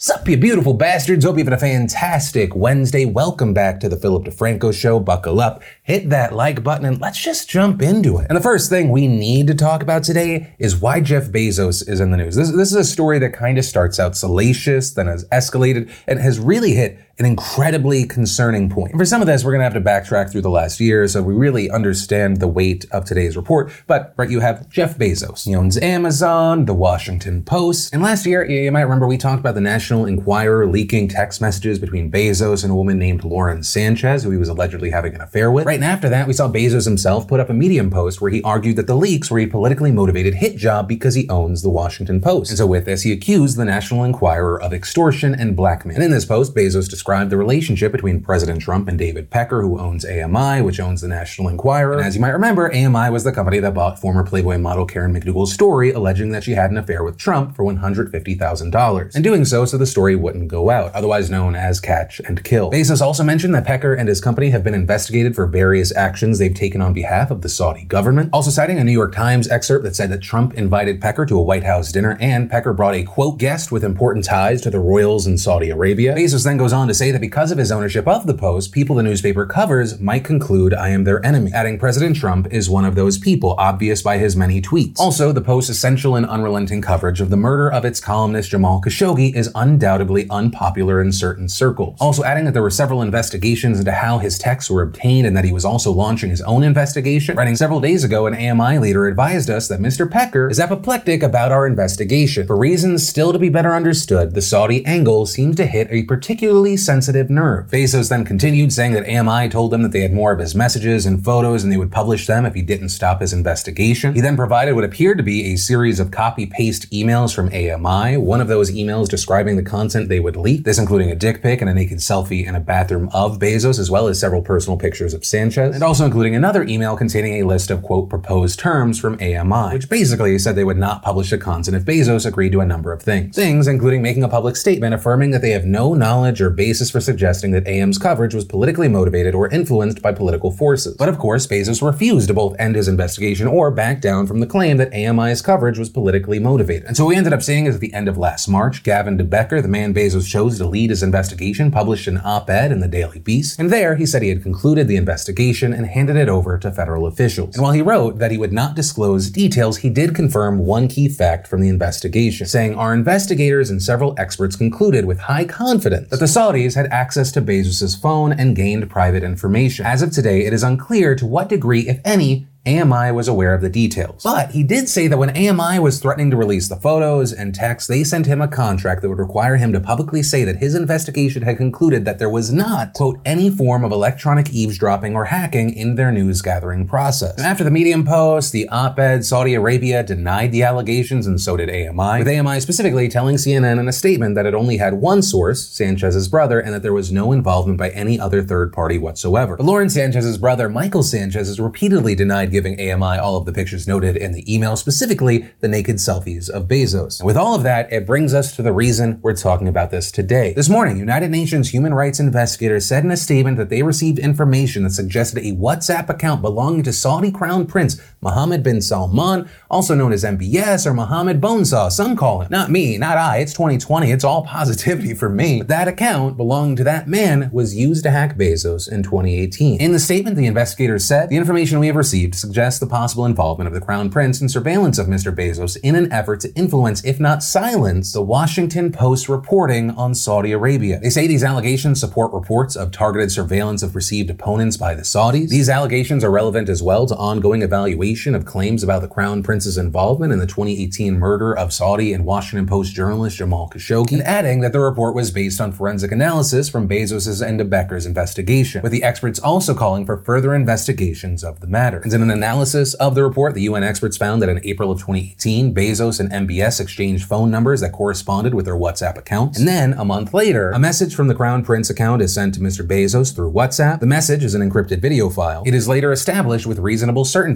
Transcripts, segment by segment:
Sup, you beautiful bastards? Hope you're having a fantastic Wednesday. Welcome back to the Philip DeFranco Show. Buckle up, hit that like button, and let's just jump into it. And the first thing we need to talk about today is why Jeff Bezos is in the news. This is a story that kind of starts out salacious, then has escalated, and has really hit an incredibly concerning point. And for some of this, we're going to have to backtrack through the last year so we really understand the weight of today's report. But, right, you have Jeff Bezos. He owns Amazon, the Washington Post. And last year, you might remember we talked about the National Enquirer leaking text messages between Bezos and a woman named Lauren Sanchez, who he was allegedly having an affair with. Right, and after that, we saw Bezos himself put up a Medium post where he argued that the leaks were a politically motivated hit job because he owns the Washington Post. And so with this, he accused the National Enquirer of extortion and blackmail. And in this post, Bezos described the relationship between President Trump and David Pecker, who owns AMI, which owns the National Enquirer. And as you might remember, AMI was the company that bought former Playboy model Karen McDougal's story, alleging that she had an affair with Trump for $150,000. And doing so the story wouldn't go out, otherwise known as catch and kill. Bezos also mentioned that Pecker and his company have been investigated for various actions they've taken on behalf of the Saudi government. Also citing a New York Times excerpt that said that Trump invited Pecker to a White House dinner and Pecker brought a, quote, guest with important ties to the royals in Saudi Arabia. Bezos then goes on to say that because of his ownership of the Post, people the newspaper covers might conclude I am their enemy, adding President Trump is one of those people, obvious by his many tweets. Also, the Post's essential and unrelenting coverage of the murder of its columnist Jamal Khashoggi is undoubtedly unpopular in certain circles. Also adding that there were several investigations into how his texts were obtained and that he was also launching his own investigation. Writing several days ago, an AMI leader advised us that Mr. Pecker is apoplectic about our investigation. For reasons still to be better understood, the Saudi angle seems to hit a particularly sensitive nerve. Bezos then continued, saying that AMI told him that they had more of his messages and photos and they would publish them if he didn't stop his investigation. He then provided what appeared to be a series of copy-paste emails from AMI, one of those emails describing the content they would leak, this including a dick pic and a naked selfie in a bathroom of Bezos, as well as several personal pictures of Sanchez, and also including another email containing a list of, quote, proposed terms from AMI, which basically said they would not publish the content if Bezos agreed to a number of things. Things including making a public statement affirming that they have no knowledge or basis for suggesting that AM's coverage was politically motivated or influenced by political forces. But of course, Bezos refused to both end his investigation or back down from the claim that AMI's coverage was politically motivated. And so what we ended up seeing is at the end of last March, Gavin de Becker, the man Bezos chose to lead his investigation, published an op-ed in the Daily Beast. And there, he said he had concluded the investigation and handed it over to federal officials. And while he wrote that he would not disclose details, he did confirm one key fact from the investigation, saying our investigators and several experts concluded with high confidence that the Saudis had access to Bezos' phone and gained private information. As of today, it is unclear to what degree, if any, AMI was aware of the details. But he did say that when AMI was threatening to release the photos and texts, they sent him a contract that would require him to publicly say that his investigation had concluded that there was not, quote, any form of electronic eavesdropping or hacking in their news gathering process. And after the Medium post, the op-ed, Saudi Arabia denied the allegations and so did AMI, with AMI specifically telling CNN in a statement that it only had one source, Sanchez's brother, and that there was no involvement by any other third party whatsoever. But Lauren Sanchez's brother, Michael Sanchez, has repeatedly denied giving AMI all of the pictures noted in the email, specifically the naked selfies of Bezos. And with all of that, it brings us to the reason we're talking about this today. This morning, United Nations human rights investigators said in a statement that they received information that suggested a WhatsApp account belonging to Saudi Crown Prince Mohammed bin Salman, also known as MBS or Mohammed Bonesaw, some call him. Not me, not I, it's 2020, it's all positivity for me. But that account belonging to that man was used to hack Bezos in 2018. In the statement, the investigators said, the information we have received suggests the possible involvement of the Crown Prince in surveillance of Mr. Bezos in an effort to influence, if not silence, the Washington Post reporting on Saudi Arabia. They say these allegations support reports of targeted surveillance of perceived opponents by the Saudis. These allegations are relevant as well to ongoing evaluation of claims about the Crown Prince's involvement in the 2018 murder of Saudi and Washington Post journalist Jamal Khashoggi, and adding that the report was based on forensic analysis from Bezos' and de Becker's investigation, with the experts also calling for further investigations of the matter. And in an analysis of the report, the UN experts found that in April of 2018, Bezos and MBS exchanged phone numbers that corresponded with their WhatsApp accounts. And then, a month later, a message from the Crown Prince account is sent to Mr. Bezos through WhatsApp. The message is an encrypted video file. It is later established with reasonable certainty that the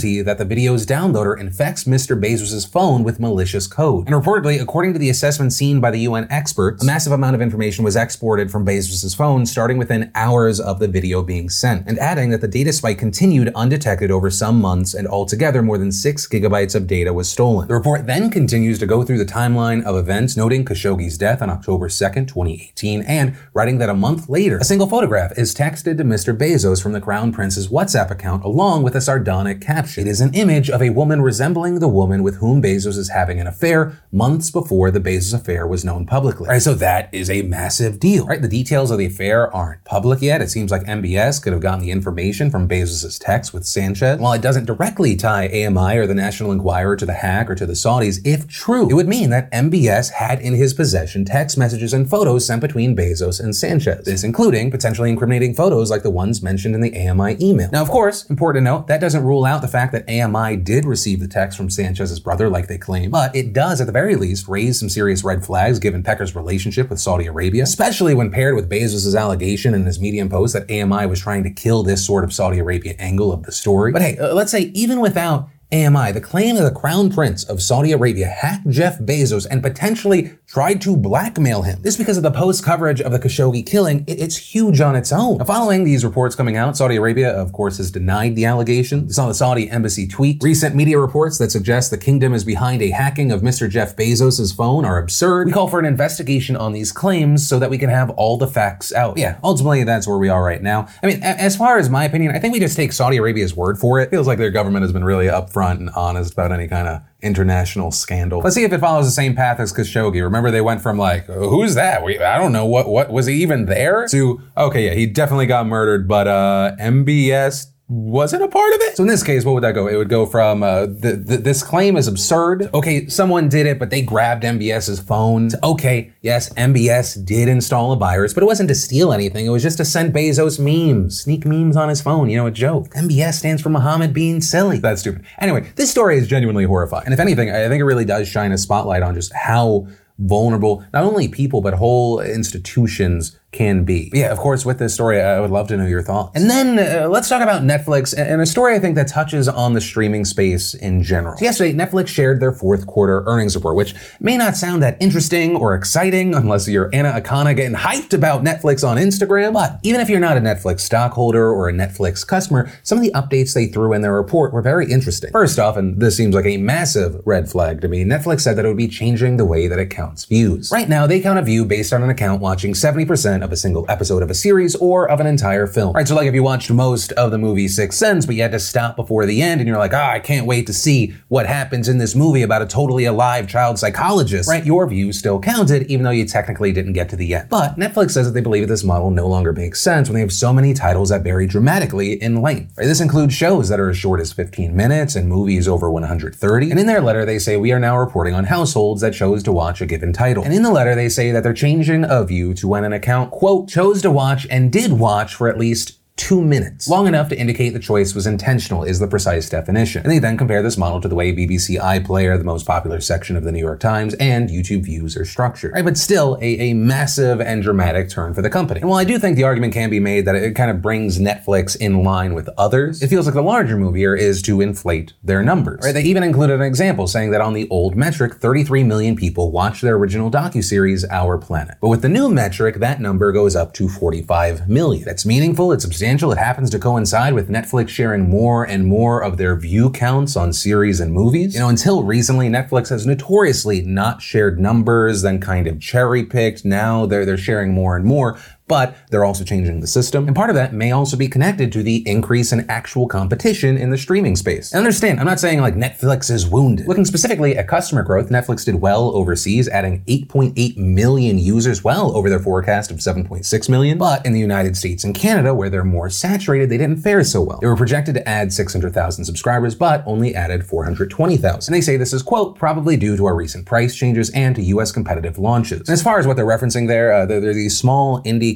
video's downloader infects Mr. Bezos' phone with malicious code. And reportedly, according to the assessment seen by the UN experts, a massive amount of information was exported from Bezos' phone starting within hours of the video being sent, and adding that the data spike continued undetected over some months, and altogether more than 6 gigabytes of data was stolen. The report then continues to go through the timeline of events, noting Khashoggi's death on October 2nd, 2018, and writing that a month later, a single photograph is texted to Mr. Bezos from the Crown Prince's WhatsApp account along with a sardonic caption. It is an image of a woman resembling the woman with whom Bezos is having an affair months before the Bezos affair was known publicly. All right, so that is a massive deal. Right, the details of the affair aren't public yet. It seems like MBS could have gotten the information from Bezos' text with Sanchez. While it doesn't directly tie AMI or the National Enquirer to the hack or to the Saudis, if true, it would mean that MBS had in his possession text messages and photos sent between Bezos and Sanchez. This including potentially incriminating photos like the ones mentioned in the AMI email. Now, of course, important to note, that doesn't rule out the fact that AMI did receive the text from Sanchez's brother like they claim, but it does at the very least raise some serious red flags given Pecker's relationship with Saudi Arabia, especially when paired with Bezos' allegation in his Medium post that AMI was trying to kill this sort of Saudi Arabia angle of the story. But hey, let's say even without AMI, the claim that the Crown Prince of Saudi Arabia hacked Jeff Bezos and potentially tried to blackmail him. This because of the post-coverage of the Khashoggi killing, it's huge on its own. Now, following these reports coming out, Saudi Arabia, of course, has denied the allegation. It's on the Saudi embassy tweet. Recent media reports that suggest the kingdom is behind a hacking of Mr. Jeff Bezos' phone are absurd. We call for an investigation on these claims so that we can have all the facts out. Yeah, ultimately, that's where we are right now. I mean, as far as my opinion, I think we just take Saudi Arabia's word for it. Feels like their government has been really upfront and honest about any kind of international scandal. Let's see if it follows the same path as Khashoggi. Remember, they went from like, who's that? I don't know, what was he even there? To, okay, yeah, he definitely got murdered, but MBS wasn't a part of it. So in this case, what would that go? It would go from this claim is absurd. Okay, someone did it, but they grabbed MBS's phone. Okay, yes, MBS did install a virus, but it wasn't to steal anything. It was just to send Bezos memes, sneak memes on his phone. You know, a joke. MBS stands for Mohammed being silly. That's stupid. Anyway, this story is genuinely horrifying. And if anything, I think it really does shine a spotlight on just how vulnerable not only people, but whole institutions can be. But yeah, of course, with this story, I would love to know your thoughts. And then let's talk about Netflix and a story I think that touches on the streaming space in general. So yesterday, Netflix shared their fourth quarter earnings report, which may not sound that interesting or exciting unless you're Anna Akana getting hyped about Netflix on Instagram. But even if you're not a Netflix stockholder or a Netflix customer, some of the updates they threw in their report were very interesting. First off, and this seems like a massive red flag to me, Netflix said that it would be changing the way that it counts views. Right now, they count a view based on an account watching 70% of a single episode of a series or of an entire film. Right, so like if you watched most of the movie Sixth Sense, but you had to stop before the end and you're like, I can't wait to see what happens in this movie about a totally alive child psychologist, right? Your view still counted even though you technically didn't get to the end. But Netflix says that they believe that this model no longer makes sense when they have so many titles that vary dramatically in length. Right? This includes shows that are as short as 15 minutes and movies over 130. And in their letter, they say we are now reporting on households that chose to watch a given title. And in the letter, they say that they're changing a view to when an account, quote, chose to watch and did watch for at least 2 minutes, long enough to indicate the choice was intentional is the precise definition. And they then compare this model to the way BBC iPlayer, the most popular section of the New York Times, and YouTube views are structured. Right, but still a massive and dramatic turn for the company. And while I do think the argument can be made that it kind of brings Netflix in line with others, it feels like the larger move here is to inflate their numbers. Right, they even included an example saying that on the old metric, 33 million people watched their original docuseries, Our Planet. But with the new metric, that number goes up to 45 million. That's meaningful, it's substantial. It happens to coincide with Netflix sharing more and more of their view counts on series and movies. You know, until recently, Netflix has notoriously not shared numbers, then kind of cherry-picked. Now they're sharing more and more. But they're also changing the system. And part of that may also be connected to the increase in actual competition in the streaming space. And understand, I'm not saying like Netflix is wounded. Looking specifically at customer growth, Netflix did well overseas, adding 8.8 million users, well over their forecast of 7.6 million. But in the United States and Canada, where they're more saturated, they didn't fare so well. They were projected to add 600,000 subscribers, but only added 420,000. And they say this is, quote, probably due to our recent price changes and to US competitive launches. And as far as what they're referencing there, they're these small indie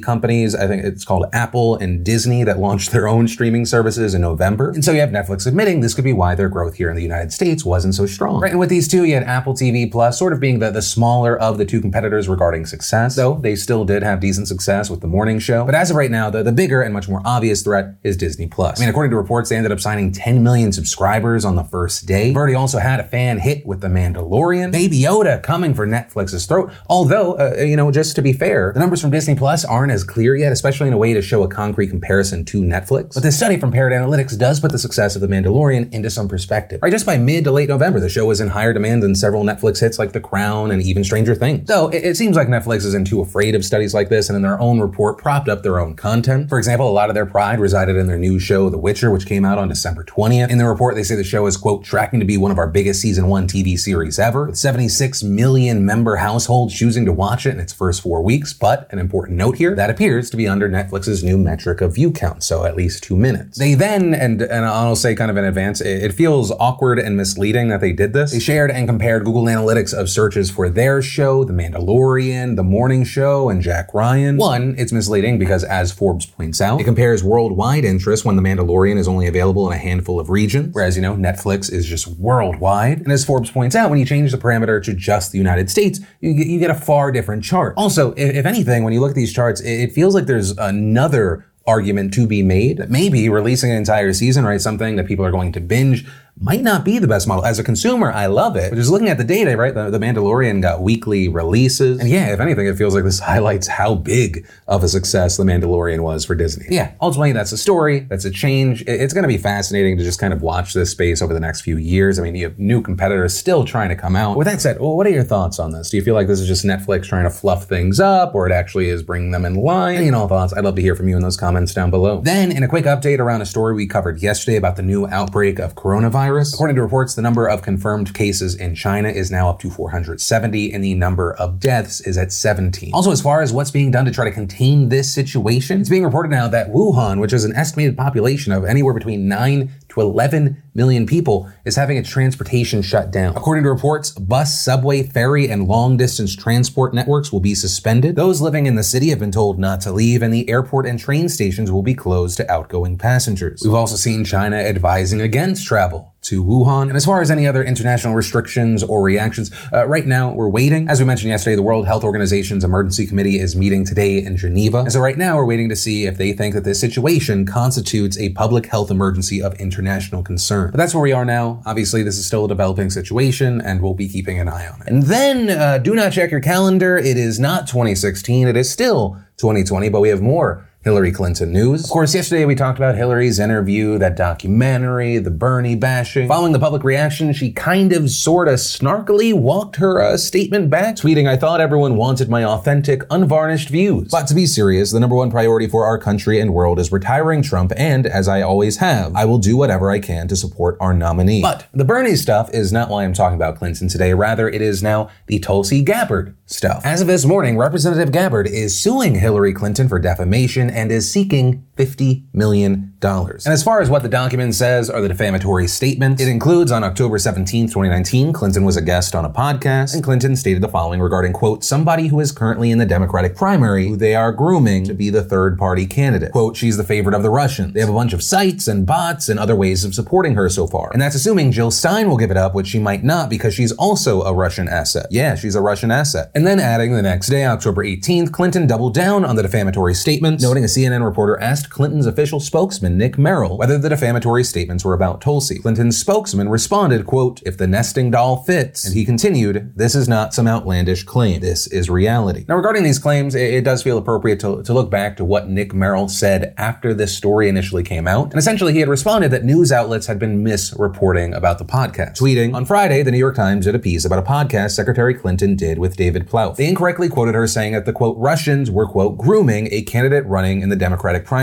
companies, I think it's called Apple and Disney, that launched their own streaming services in November. And so you have Netflix admitting this could be why their growth here in the United States wasn't so strong. Right, and with these two, you had Apple TV Plus sort of being the smaller of the two competitors regarding success, though they still did have decent success with the morning show. But as of right now, the bigger and much more obvious threat is Disney Plus. I mean, according to reports, they ended up signing 10 million subscribers on the first day. They've already also had a fan hit with The Mandalorian. Baby Yoda coming for Netflix's throat. Although, just to be fair, the numbers from Disney Plus aren't as clear yet, especially in a way to show a concrete comparison to Netflix. But this study from Parrot Analytics does put the success of The Mandalorian into some perspective. Right, just by mid to late November, the show was in higher demand than several Netflix hits like The Crown and even Stranger Things. So it seems like Netflix isn't too afraid of studies like this, and in their own report propped up their own content. For example, a lot of their pride resided in their new show, The Witcher, which came out on December 20th. In the report, they say the show is, quote, tracking to be one of our biggest season 1 TV series ever, with 76 million member households choosing to watch it in its first 4 weeks. But an important note here, that appears to be under Netflix's new metric of view count, so at least 2 minutes. They then, and I'll say kind of in advance, it feels awkward and misleading that they did this. They shared and compared Google Analytics of searches for their show, The Mandalorian, The Morning Show, and Jack Ryan. One, it's misleading because, as Forbes points out, it compares worldwide interest when The Mandalorian is only available in a handful of regions, whereas, Netflix is just worldwide. And as Forbes points out, when you change the parameter to just the United States, you get a far different chart. Also, if anything, when you look at these charts, it feels like there's another argument to be made that maybe releasing an entire season, right, something that people are going to binge, might not be the best model. As a consumer, I love it. But just looking at the data, right, the Mandalorian got weekly releases. And yeah, if anything, it feels like this highlights how big of a success The Mandalorian was for Disney. Yeah, ultimately, that's a story. That's a change. It's going to be fascinating to just kind of watch this space over the next few years. I mean, you have new competitors still trying to come out. With that said, what are your thoughts on this? Do you feel like this is just Netflix trying to fluff things up, or it actually is bringing them in line? Any and all thoughts, I'd love to hear from you in those comments down below. Then, in a quick update around a story we covered yesterday about the new outbreak of coronavirus. According to reports, the number of confirmed cases in China is now up to 470, and the number of deaths is at 17. Also, as far as what's being done to try to contain this situation, it's being reported now that Wuhan, which has an estimated population of anywhere between 9 to 11 million people, is having its transportation shut down. According to reports, bus, subway, ferry, and long-distance transport networks will be suspended. Those living in the city have been told not to leave, and the airport and train stations will be closed to outgoing passengers. We've also seen China advising against travel to Wuhan. And as far as any other international restrictions or reactions, right now we're waiting. As we mentioned yesterday, the World Health Organization's Emergency Committee is meeting today in Geneva. And so right now we're waiting to see if they think that this situation constitutes a public health emergency of international concern. But that's where we are now. Obviously, this is still a developing situation, and we'll be keeping an eye on it. And then do not check your calendar. It is not 2016. It is still 2020, but we have more Hillary Clinton news. Of course, yesterday we talked about Hillary's interview, that documentary, the Bernie bashing. Following the public reaction, she kind of, sort of snarkily walked her statement back, tweeting, "I thought everyone wanted my authentic, unvarnished views." But to be serious, the number one priority for our country and world is retiring Trump, and as I always have, I will do whatever I can to support our nominee. But the Bernie stuff is not why I'm talking about Clinton today. Rather, it is now the Tulsi Gabbard stuff. As of this morning, Representative Gabbard is suing Hillary Clinton for defamation and is seeking $50 million. And as far as what the document says are the defamatory statements, it includes on October 17, 2019, Clinton was a guest on a podcast, and Clinton stated the following regarding, quote, somebody who is currently in the Democratic primary who they are grooming to be the third-party candidate. Quote, she's the favorite of the Russians. They have a bunch of sites and bots and other ways of supporting her so far. And that's assuming Jill Stein will give it up, which she might not because she's also a Russian asset. Yeah, she's a Russian asset. And then adding the next day, October 18th, Clinton doubled down on the defamatory statements, noting a CNN reporter asked Clinton's official spokesman, Nick Merrill, whether the defamatory statements were about Tulsi. Clinton's spokesman responded, quote, if the nesting doll fits, and he continued, this is not some outlandish claim. This is reality. Now, regarding these claims, it does feel appropriate to look back to what Nick Merrill said after this story initially came out. And essentially, he had responded that news outlets had been misreporting about the podcast. Tweeting, on Friday, the New York Times did a piece about a podcast Secretary Clinton did with David Plouffe. They incorrectly quoted her saying that the, quote, Russians were, quote, grooming a candidate running in the Democratic primary.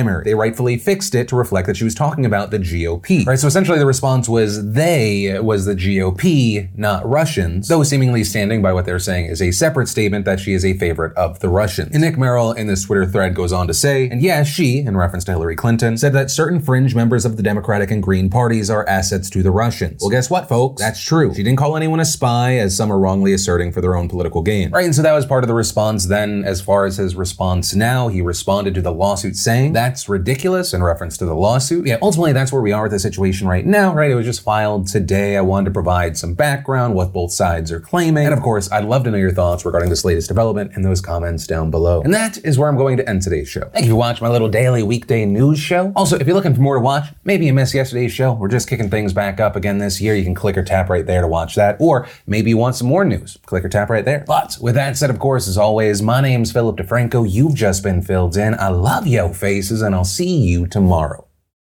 primary. They rightfully fixed it to reflect that she was talking about the GOP. Right, so essentially the response was they was the GOP, not Russians, though seemingly standing by what they're saying is a separate statement that she is a favorite of the Russians. And Nick Merrill in this Twitter thread goes on to say, and yes, she, in reference to Hillary Clinton, said that certain fringe members of the Democratic and Green parties are assets to the Russians. Well, guess what, folks? That's true. She didn't call anyone a spy, as some are wrongly asserting for their own political gain. Right, and so that was part of the response then. As far as his response now, he responded to the lawsuit saying, that's ridiculous, in reference to the lawsuit. Yeah, ultimately, that's where we are with the situation right now, right? It was just filed today. I wanted to provide some background, what both sides are claiming. And of course, I'd love to know your thoughts regarding this latest development in those comments down below. And that is where I'm going to end today's show. Thank you for watching my little daily weekday news show. Also, if you're looking for more to watch, maybe you missed yesterday's show. We're just kicking things back up again this year. You can click or tap right there to watch that. Or maybe you want some more news. Click or tap right there. But with that said, of course, as always, my name's Philip DeFranco. You've just been filled in. I love yo faces, and I'll see you tomorrow.